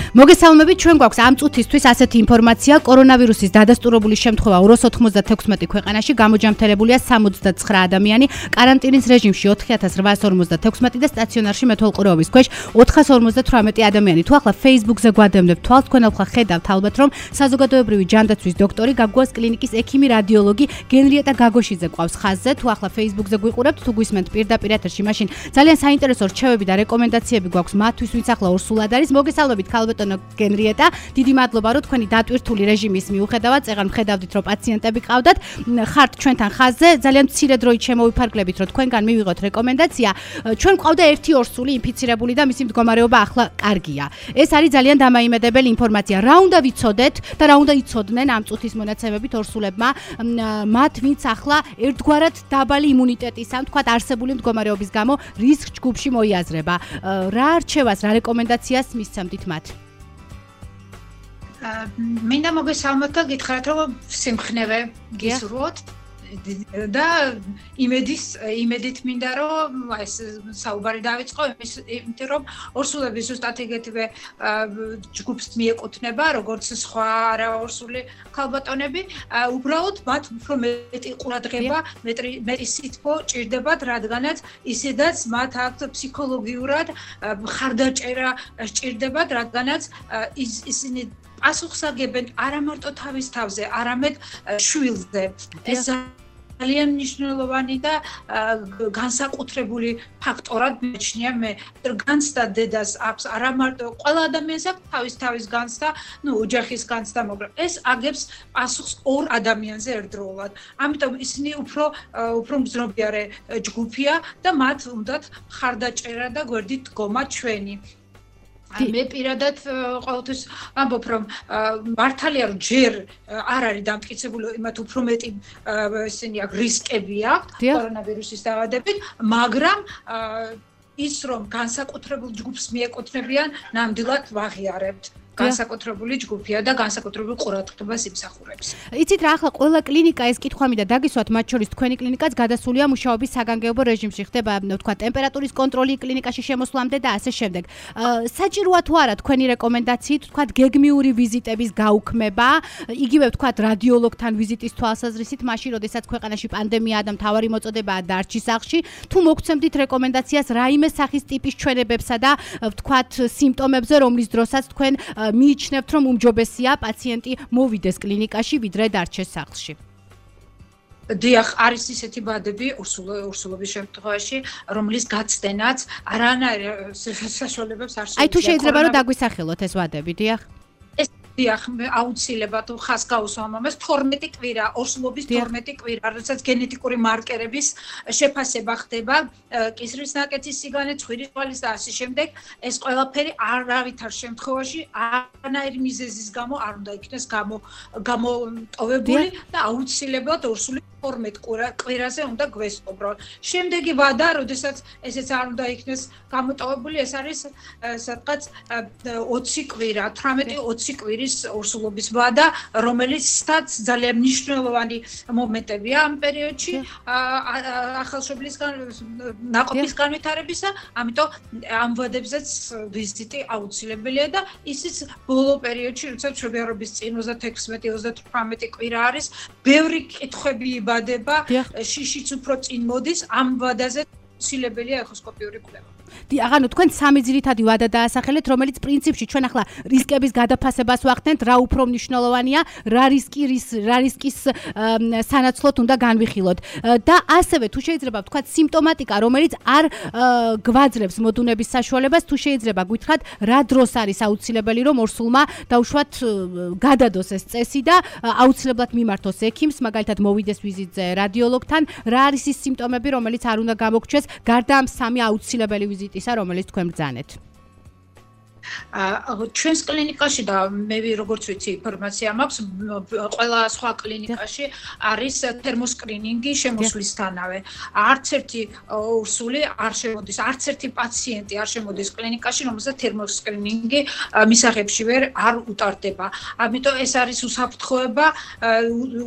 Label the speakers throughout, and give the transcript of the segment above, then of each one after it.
Speaker 1: მოგესალმებით, ჩვენ გვაქვს ამ წუთისთვის ასეთი ინფორმაცია, კორონავირუსის დადასტურებული შემთხვევა 296 ქვეყანაში, გამოჯამთელებულია 69 ადამიანი, კარანტინის რეჟიმში 4856 და სტაციონარში მეთვალყურეობის ქვეშ 458 ადამიანი. თუ ახლა Facebook-ზე გვადევნებთ თვალს, თქვენ ახლა ხედავთ ალბათ, რომ საზოგადოებრივი ჯანდაცვის დოქტორი გაგუას კლინიკის ექიმი რადიოლოგი გენრიეტა გაგოშიძე ყავს ხაზზე. თუ ახლა Facebook-ზე გვიყურებთ, თუ გვისმენთ პირდაპირ ეთერში, მაშინ ძალიან საინტერესო რჩევები და რეკომენდაციები გვაქვს მათთვის, ვინც ახლა ორსულად არის. მოგესალმებით, ქალბატონო გენრიეტა, დიდი მადლობა, რომ თქვენი დატვირთული რეჟიმის მიუხედავად, წეგან მხედავდით, რომ პაციენტები ყავდათ, ხართ ჩვენთან ხაზზე, ძალიან მცირე დროით შემოვიფარგლებით, რომ თქვენგან მივიღოთ რეკომენდაცია. ჩვენ ყავდა ერთი ორსული ინფიცირებული და მისი მდგომარეობა ახლა კარგია. ეს არის ძალიან დამაიმედებელი ინფორმაცია. რა უნდა ვიცოდეთ და რა უნდა იცოდნენ ამ წუთის მონაცემებით ორსულებმა, მათ ვინც ახლა ერთგვარად დაბალი იმუნიტეტის ან თქვათ არსებული მდგომარეობის გამო რისკ ჯგუფში მოიაზრება. რა რჩევას, რა რეკომენდაციას მისცემთ მათ?
Speaker 2: მინდა მოგესალმოთ და გითხრათ, რომ სიმხნევე გისურვოთ და იმედით მინდა, რომ ეს საუბარი დავიწყო, იმიტომ რომ ორსულები ზუსტად იგივე ჯგუფს მიეკუთვნება, როგორც სხვა არაორსული ქალბატონები, უბრალოდ მათ უფრო მეტი ყურადღება, მეტი სითბო ჭირდებათ, რადგანაც ისედაც მათ აქვთ ფსიქოლოგიურად ხარდაჭერა სჭირდებათ, რადგანაც ისინი პასუხს აგებენ არა მარტო თავის თავზე, არამედ შვილზე. ეს ძალიან მნიშვნელოვანი და განსაკუთრებული ფაქტორად მეჩნია მე. განცდა დედას აქვს, არა მარტო ყველა ადამიანს აქვს თავის განცდა, ოჯახის განცდა, მაგრამ ეს აგებს პასუხს ორ ადამიანზე ერთდროულად. ამიტომ ისინი უფრო მზნობიარე ჯგუფია და მათ უნდათ ხარდაჭერა და გვერდით დგომა ჩვენი. მე პირადად ყოველთვის ამბობ, რომ მართალია, რომ ჯერ არ არის დამტკიცებული, იმათ უფრო მეტი ისინი აქვს რისკები აქვს კორონავირუსის დაავადებით, მაგრამ ის რომ განსაკუთრებულ ჯგუფს მიეკუთვნებიან, ნამდვილად ვაღიარებთ. განსაკუთრებული ჯგუფია და განსაკუთრებული ყურადღებას იმსახურებს.
Speaker 1: იცით რა, ახლა ყველა კლინიკა ეს კითხვა მინდა დაგისვათ, მათ შორის თქვენი კლინიკაც გადასულია მუშაობის საგანგებო რეჟიმში, ხდება თქვა ტემპერატურის კონტროლი კლინიკაში შემოსვლამდე და ასე შემდეგ. საჭიროა თუ არა თქვენი რეკომენდაციით, თქვა გეგმიური ვიზიტების გაუქმება, იგივე თქვა რადიოლოგთან ვიზიტის თვალსაზრისით, მაშინ როდესაც ქვეყანაში პანდემიაა და მთავარი მოწოდებაა დარჩის სახლში, თუ მოგცემდით რეკომენდაციას რაიმე სახის ტიპის ჩვენებებსა და თქვა სიმპტომებზე, რომლის დროსაც თქვენ მიიჩნევთ, რომ უმჯობესია პაციენტი მოვიდეს კლინიკაში, ვიდრე დარჩეს სახლში.
Speaker 2: დიახ, არის ისეთი ბადები ორსულობის შემთხვევაში, რომლის გაცდენაც არანაირ საშუალებებს არ შეუძლია.
Speaker 1: აი თუ შეიძლება რომ დაგვისახელოთ ეს ვადები, დიახ.
Speaker 2: დიახ, აუცილებლად ხას გაუსვამ ამას 12 კვირა, ორსულობის 12 კვირა, როდესაც გენეტიკური მარკერების შეფასება ხდება, კისრის ნაკეთის სიგანე, ცხვირის ყვალის და ასე შემდეგ, ეს ყველაფერი არავითარ შემთხვევაში არანაირი მიზეზის გამო არ უნდა იქნეს გამოტოვებული და აუცილებლად ორსული 12 კვირაზე უნდა გვესწობრონ. შემდეგი ვადა, როდესაც ესეც არ უნდა იქნეს გამოტოვებული, ეს არის სადღაც 20 კვირა, 18-20 კვირის ორსულობის ვადა, რომელიცაც ძალიან მნიშვნელოვანი მომენტებია ამ პერიოდში ახალშობილის ნაყოფის განვითარებისა, ამიტომ ამ ვადებზეც ვიზიტი აუცილებელია და ისიც ბოლო პერიოდში, როცა მშობიარობის წინ 26-28 კვირა არის, ბევრი კითხვები იბადება, შიშიც უფრო წინ მოდის, ამ ვადაზე აუცილებელია ეხოსკოპიური კვლევა.
Speaker 1: ანუ თქვენ სამი ძირითადი ვადა დაასახელეთ, რომელიც პრინციპში ჩვენ ახლა რისკების გადაფასებას ვახდენთ, რა უფრო მნიშვნელოვანია, რა რისკის სანაცვლოდ უნდა განვიხილოთ. და ასევე თუ შეიძლება ვთქვათ სიმპტომატიკა, რომელიც არ გვაძლევს მოდუნების საშუალებას, თუ შეიძლება გითხრათ, რა დროს არის აუცილებელი, რომ ორსულმა დაუშვათ გადადოს ეს წესი და აუცილებლად მიმართოს ექიმს, მაგალითად მოვიდეს ვიზიტზე რადიოლოგთან, რა არის ის სიმპტომები, რომელიც არ უნდა გამოგჩეს, გარდა ამ სამი აუცილებელი ვიზიტისა, რომელიც თქვენ ბრძანეთ.
Speaker 2: ჩვენს კლინიკაში და მე როგორც ვიცი ინფორმაცია მაქვს, ყველა სხვა კლინიკაში არის თერმოსკრინინგი შემოსვლისთანავე. არც ერთი ორსული არ შემოდის, არც ერთი პაციენტი არ შემოდის კლინიკაში, რომელსაც თერმოსკრინინგი მისაღებშივე არ უტარდება. ამიტომ ეს არის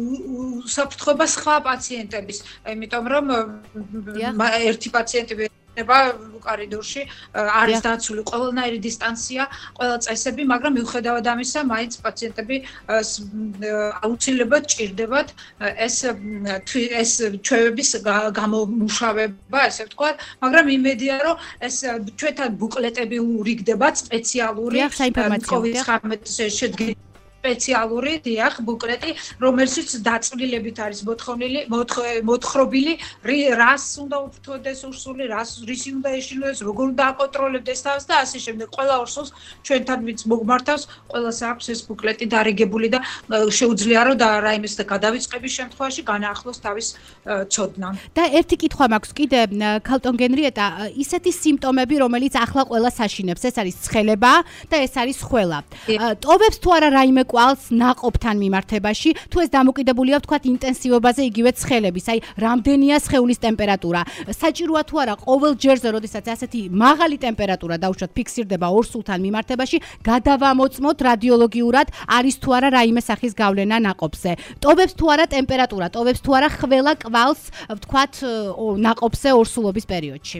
Speaker 2: უსაფრთხოება სხვა პაციენტების, იმიტომ რომ ერთი პაციენტი კორიდორში არის დაცული ყველანაირი დისტანცია, ყველა წესები, მაგრამ მიუხედავად ამისა, მაინც პაციენტები აუცილებლად ჭირდებათ ეს ჩვევების გამომუშავება, ესე ვთქვათ, მაგრამ იმედია, რომ ეს ჩვენთან ბუკლეტები ურიგდება სპეციალური COVID-19 შედგენილი სპეციალური დიახ ბუკლეტი, რომელშიც დაწვრილებით არის მოთხრობილი, რას უნდა უფრთოდეს ურსული, რის უნდა ეშინოს, როგორ უნდა აკონტროლებდეს თავს და ასე შემდეგ. ყველა ურსულს ჩვენთან ვინც მოგმართავს, ყველას აქვს ეს ბუკლეტი დარიგებული და შეუძლია რომ რაიმეს გადავიწყების შემთხვევაში განაახლოს თავის ცოდნა.
Speaker 1: და ერთი კითხვა მაქვს კიდე, ქალტონ გენრიეტა, ისეთი სიმპტომები, რომელიც ახლა ყველას აშინებს, ეს არის ცხელება და ეს არის ხველა. ტოვებს თუ არა რაიმე კვალს ნაყოფთან მიმართებაში, თუ ეს დამოკიდებულია ვთქვათ ინტენსივობაზე იგივე ცხელების, აი რამდენია სხეულის ტემპერატურა. საჭიროა თუ არა ყოველ ჯერზე, როდესაც ასეთი მაღალი ტემპერატურა დაუშვათ ფიქსირდება ორსულთან მიმართებაში, გადავამოწმოთ რადიოლოგიურად, არის თუ არა რაიმე სახის გავლენა ნაყოფზე. ტოვებს თუ არა ტემპერატურა, ტოვებს თუ არა ხველა კვალს, ვთქვათ ნაყოფზე ორსულობის პერიოდში.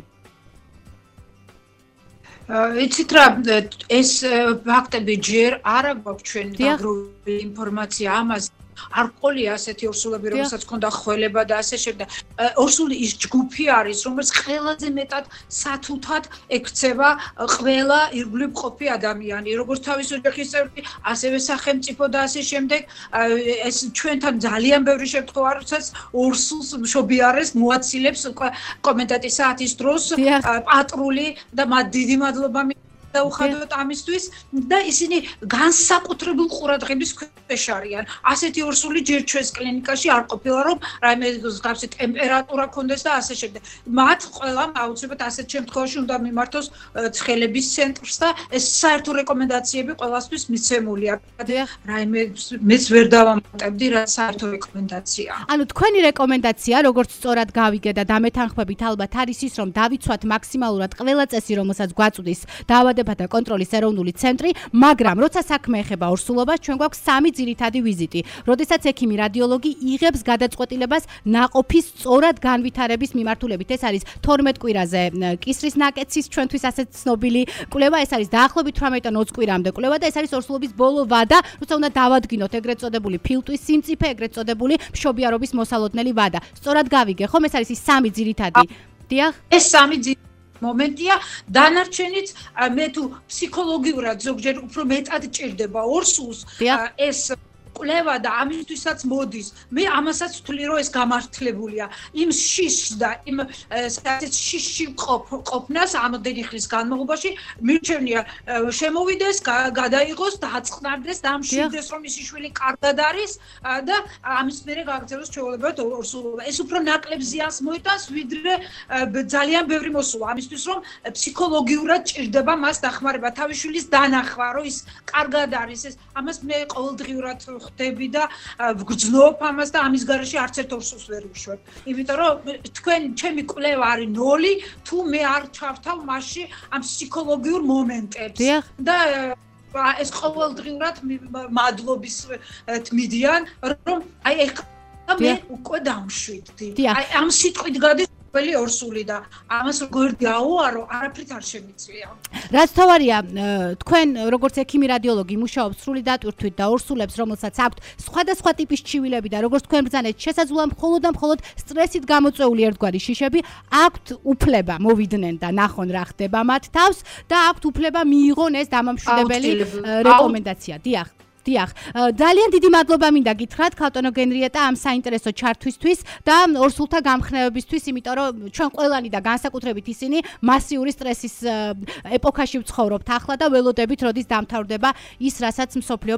Speaker 2: იცით რა, ეს ფაქტები ჯერ არ აქვს ჩვენ დაგროვილი ინფორმაცია ამაზე. არ ყოლია ასეთი ორსულები, რომელსაც ჰქონდა ხველება და ასე შემდეგ. ორსული ის ჯგუფი არის, რომელიც ყველაზე მეტად სათუთად ექცევა ყველა ირგვლივ მყოფი ადამიანი, როგორც თავის ოჯახის წევრი, ასევე სახელმწიფო და ასე შემდეგ. ეს ჩვენთან ძალიან ბევრი შემთხვევა არის, როდესაც ორსულს მშობიარეს მოაცილებს კომენტატის საათის დროს პატრული და მათ დიდი მადლობა დაუხადოთ ამისთვის და ისინი განსაკუთრებულ ყურადღების ქვეშ არიან. ასეთი ორსული ჯერ ჩვენს კლინიკაში არ ყოფილა, რომ რაიმე მსგავსი ტემპერატურა ქონდეს და ასე შემდეგ. მათ ყველამ აუცილებლად ასეთ შემთხვევაში უნდა მიმართოს ცხელების ცენტრს და ეს საერთო რეკომენდაციები ყველასთვის მიცემულია. რაიმე მეც ვერ დავამატებდი რა საერთო რეკომენდაცია.
Speaker 1: ანუ თქვენი რეკომენდაცია, როგორც სწორად გავიგე და დამეთანხმებით ალბათ არის ის, რომ დავიცვათ მაქსიმალურად ყველა წესი, რომელსაც გვაწვდის დაავადებათა და კონტროლის ეროვნული ცენტრი, მაგრამ როცა საქმე ეხება ორსულობას, ჩვენ გვაქვს 3 ძირითადი ვიზიტი, როდესაც ექიმი რადიოლოგი იღებს გადაწყვეტილებას ნაყოფის სწორად განვითარების მიმართულებით. ეს არის 12 კვირაზე კისრის ნაკეცის ჩვენთვის ასეთ ცნობილი კვლევა, ეს არის დაახლოებით 18-20 კვირამდე კვლევა და ეს არის ორსულობის ბოლო ვადა, როცა უნდა დავადგინოთ ეგრეთ წოდებული ფილტვის სიმწიფე, ეგრეთ წოდებული მშობიარობის მოსალოდნელი ვადა. სწორად გავიგე, ხომ ეს არის ის 3 ძირითადი. დიახ?
Speaker 2: ეს 3 ძირითადი მომენტია, დანარჩენიც მე თუ ფსიქოლოგიურად ზოგჯერ უფრო მეტად ჭირდება ორსულს, ეს კვლევა და ამისთვისაც მოდის. მე ამასაც ვთვლი, რომ ეს გამართლებულია. იმ შიშს და იმ შიშში ყოფნას ამდენი ხნის განმავლობაში მირჩენია შემოვიდეს, გადაიღოს, დააწყნარდეს, დამშვიდეს, რომ ისი შვილი კარგად არის და ამის მერე გაგრძელოს ჩვეულებრივად ორსულობა. ეს უფრო ნაკლებ ზიანს მოიტანს, ვიდრე ძალიან ბევრი მოსულა. ამისთვის რომ ფსიქოლოგიურად ჭირდება მას დახმარება, თავის შვილის დანახვა, რომ ის კარგად არის. ეს ამას მე ყოველდღიურად ხდები და ვგრძნობ ამას და ამის garaში არც ერთ ორსულს ვერ ვუშვებ. იმიტომ რომ ჩემი კვლევა არის 0 თუ მე არ ჩავთავ მასში ამ ფსიქოლოგიურ მომენტებს. და ეს ყოველდღიურად მადლობის თმიდიან, რომ აი ეხლა მე უკვე დამშვიდდი. აი ამ სიტყვით გადის ყველი ორსული და ამას როგორ დაუარო, არაფრით არ შემიძლია.
Speaker 1: რაც თავარია, თქვენ როგორც ექიმი რადიოლოგი მუშაობთ სრული დატვირთვით და ორსულებს, რომელსაც აქვთ სხვადასხვა ტიპის ჩივილები და როგორც თქვენ ბრძანეთ, შესაძლოა მხოლოდ და მხოლოდ სტრესით გამოწვეული ერთგვარი შიშები, აქვთ უფლება მოვიდნენ და ნახონ რა ხდება მათ თავს და აქვთ უფლება მიიღონ ეს დამამშვიდებელი რეკომენდაცია. დიახ, ძალიან დიდი მადლობა მინდა გითხრათ ქალტონო გენრიეტა ამ საინტერესო ჩართვისთვის და ორსულთა გამხნევებისთვის, იმიტომ რომ ჩვენ ყველანი და განსაკუთრებით ისინი მასიური სტრესის ეპოქაში ვცხოვრობთ ახლა და ველოდებით, როდის დამთავრდება ის, რასაც მსოფლიო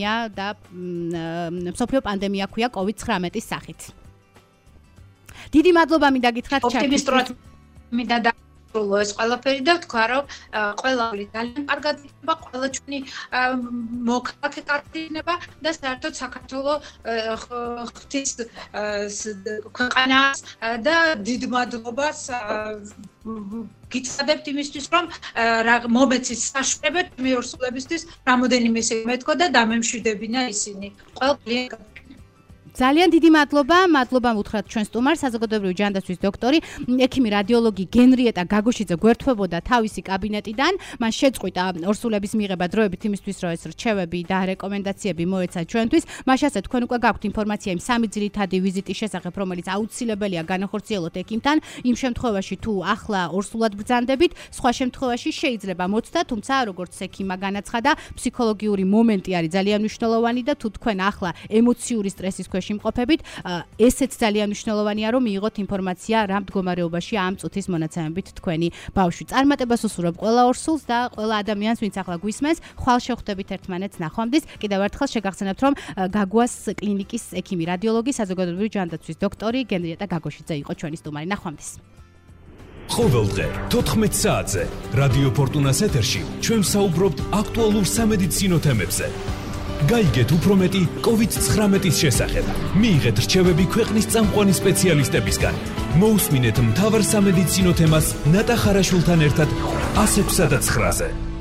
Speaker 1: პანდემია ქვია COVID-19-ის სახით. დიდი მადლობა მინდა გითხრათ
Speaker 2: ჩართვისთვის. მინდა ეს ყველაფერი და თქვა რომ ყველა ძალიან კარგად იქნება, ყველა ჩვენი მოქალაქე კარგად იქნება და საერთოდ საქართველოს ღვთის ქვეყანას და დიდ მადლობას გიცადებთ იმისთვის, რომ მომეცით საშუალება მე ორსულებისთვის რამოდენიმე მეთქვა და დამემშვიდებინა ისინი. ყველა
Speaker 1: ძალიან დიდი მადლობა უთხრათ ჩვენ სტუმარს, საზოგადოებრივი ჯანდაცვის დოქტორი, ექიმი რადიოლოგი გენრიეტა გაგოშიძე გვერდთვებოდა თავისი კაბინეტიდან, მან შეწყვიტა ორსულების მიღება დროებით იმისთვის, რომ ეს რჩევები და რეკომენდაციები მოეცა ჩვენთვის. მაშასე თქვენ უკვე გაქვთ ინფორმაცია იმ 3 ძირითადი ვიზიტის შესახებ, რომელიც აუცილებელია განახორციელოთ ექიმთან, იმ შემთხვევაში თუ ახლა ორსულად ბრძანდებით, სხვა შემთხვევაში შეიძლება მოხდეთ, თუმცა როგორც ექიმმა განაცხადა, ფსიქოლოგიური მომენტი არის ძალიან მნიშვნელოვანი და თუ თქვენ ახლა ემოციური სტრესის ქვეშ იმყოფებით, ესეც ძალიან მნიშვნელოვანია, რომ მიიღოთ ინფორმაცია რა მდგომარეობაში ამ წუთის მონაცემებით თქვენი ბავშვი. წარმატებას უსურვებ ყველა ორსულს და ყველა ადამიანს, ვინც ახლა გვისმენს, ხვალ შევხვდებით ერთმანეთს ნახვამდის. კიდევ ერთხელ შეგახსენებთ, რომ გაგუას კლინიკის ექიმი რადიოლოგი, საზოგადოებრივი ჯანდაცვის დოქტორი გენრიეტა გაგოშიძე იყო ჩვენი სტუმარი. ნახვამდის.
Speaker 3: ყოველდღე 14 საათზე რადიო ფორტუნას ეთერში ჩვენ საუბრობთ აქტუალურ სამედიცინო თემებზე. გაიგეთ უფრო მეტი COVID-19-ის შესახებ. მიიღეთ რჩევები ქვეყნის წამყვანი სპეციალისტებისგან. მოусმინეთ მთავარ სამედიცინო თემას ნატა ხარაშვილთან ერთად 106-9-ზე.